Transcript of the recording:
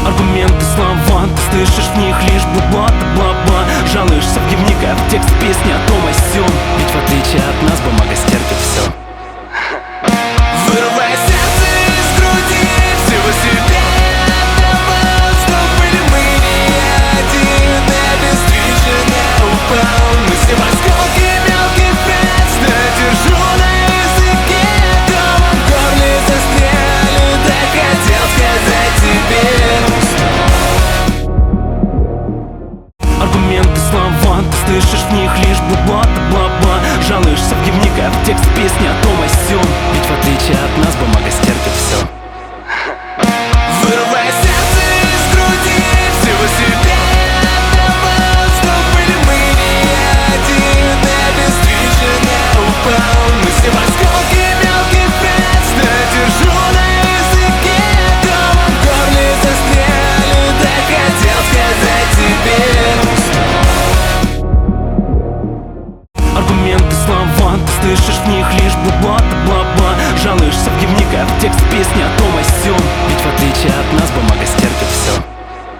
Аргументы, слова, ты слышишь в них лишь бла-бла-бла-бла. Жалуешься в дневниках, текст песни о том о сём. Ведь в отличие от нас бумага стерпит все. Вырвай сердце из груди, всего себя отдавал. Чтоб были мы не один, обестриженно упал. Мы все в осколки мелких фраз, но держу на языке. Комом в горле застряли, так хотел сказать тебе. Аргументы, слова, ты слышишь в них лишь бла-бла-бла-бла. Жалуешься в дневниках, текст песни о том о сём. Ведь в отличие от нас бумага стерпит все. Вырвай сердце из груди, всего себя отдавал. Чтоб были мы не один, обестриженно упал. Мы все в осколки мелких фраз, но держу на языке. Комом в горле застряли, так хотел сказать тебе. Аргументы, слова, ты слышишь в них лишь бла-бла-бла-бла. Жалуешься в дневниках, текст